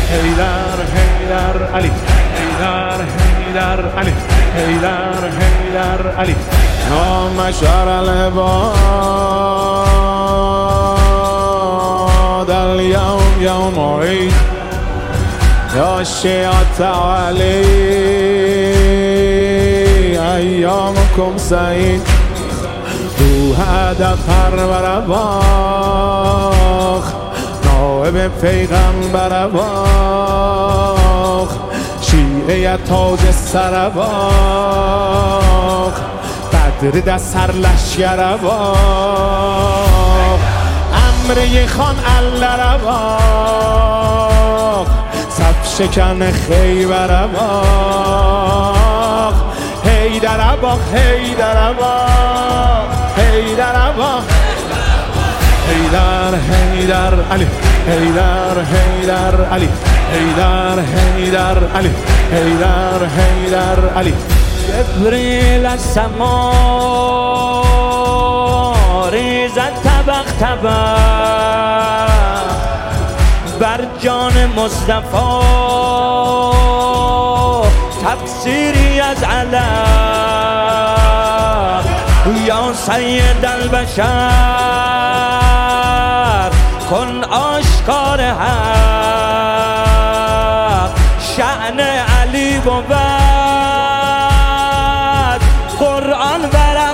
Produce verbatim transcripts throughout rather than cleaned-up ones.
حیدر حیدر علی حیدر حیدر علی حیدر حیدر علی نام شهر العباد اليوم يوم عيد يا شيعة علي أيامكم سعيد تو هدف پرور باخ نائب پیغمبر باخ شیعه تاج سر باخ بدر در سر لشگر باخ امره خان الله باخ صف شکن خیبر باخ حیدر باخ حیدر باخ حیدر باخ حیدر حیدر علی حیدر حیدر علی حیدر حیدر علی حیدر حیدر علی جبریل از سما ریزد طبق طبق بر جان مصطفی تفسیری از علم یا سید البشر کن آشکار حق شأن علی بود قرآن برق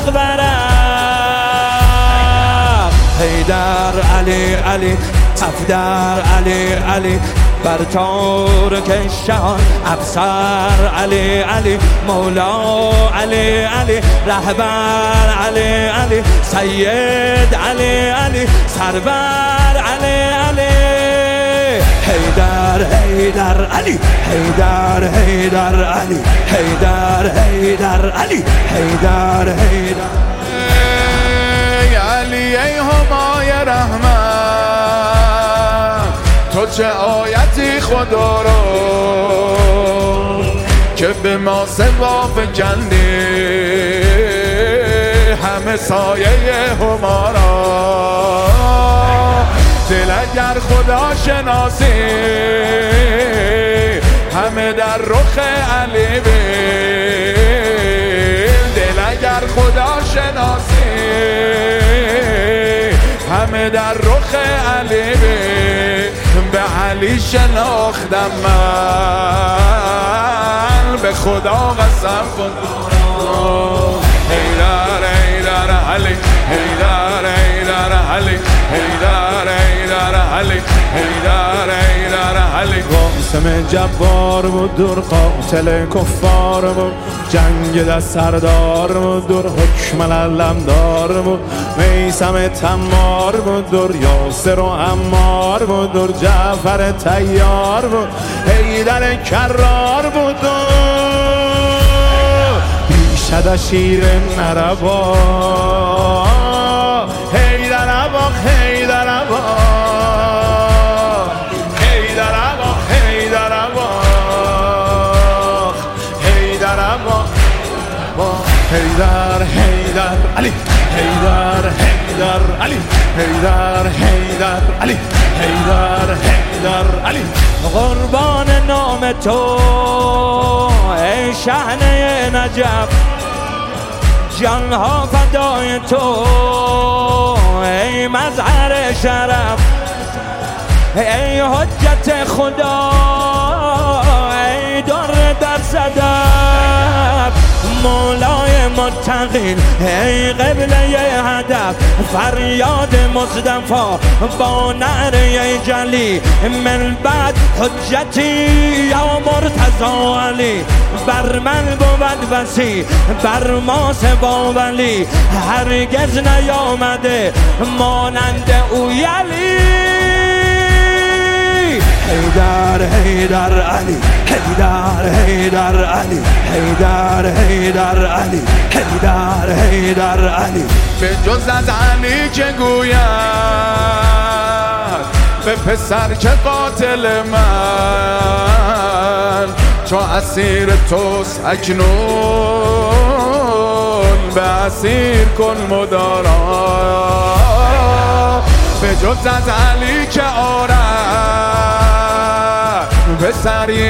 برق حیدر علی علی افدر علی علی بر تارک شهان افسر علی علی مولا علی علی رهبر علی علی سید علی علی سرور علی علی حیدر حیدر علی حیدر حیدر علی حیدر حیدر علی حیدر حیدر ای علی ای همای رحمت تو چه آیتی خدا رو که به ما سوا فکندی همه سایه همارا دل اگر خدا شناسی همه در رخ علی بیل دل اگر خدا شناسی همه در رخ علی بیل به علی شناختم من به خدا قسم خودم حیدر حیدر علی حیدر حیدر علی حیدر حیدر علی حیدر حیدر علی قاسم جبار بود دور قاتل کفار بود جنگ دست سردار بود دور حکم علمدار بود میثم تمار بود دور یاسر و عمار بود دور جعفر طیار بود حیدر کرار بود بیشتر شیر نربا حیدر باخ حیدر باخ حیدر باخ حیدر باخ حیدر باخ حیدر حیدر علی حیدر حیدر علی حیدر حیدر علی حیدر حیدر علی قربان نام تو ای شحنه نجف جانها فدای تو ای مظهر شرف ای حجت خدا ای در در صدف مولای متقین ای قبله هدف فریاد مصطفی با نعره جلی من بعد حجتی یا مرتضی علی بر من بود وسی بر ما سوا ولی هرگز نیامده مانند او یلی حیدر حیدر علی حیدر حیدر علی حیدر حیدر علی حیدر حیدر علی به جز از علی که گوید به پسر که قاتل من چو اسیر توست اکنون به اسیر کن مدارا به جز از علی که آرد پسری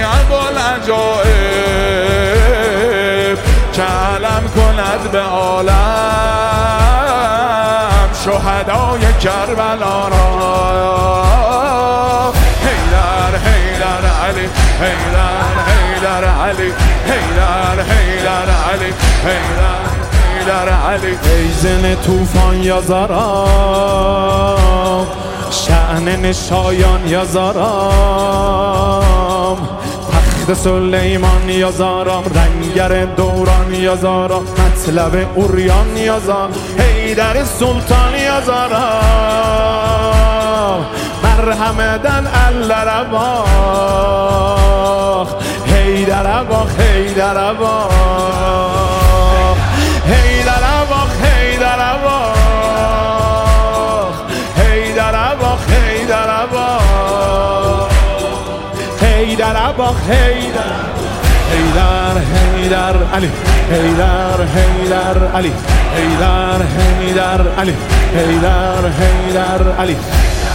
ابوالعجایب که علم کند به عالم شهدای کربلا را. حیدر حیدر علی حیدر حیدر علی حیدر حیدر علی حیدر حیدر علی. ای زن طوفان یا زارام شأن نشایان یا زارام تخت سلیمان یا زارام رنگر دوران یا زارام مطلب اوریان یا زارام حیدر سلطان یا زارام مرحمدن الله رواخ حیدر رواخ حیدر رواخ حیدر رواخ حیدر رواخ حیدر رواخ حیدر رواخ حیدر رواخ حیدر حیدر حیدر علی حیدر حیدر علی حیدر حیدر علی حیدر حیدر علی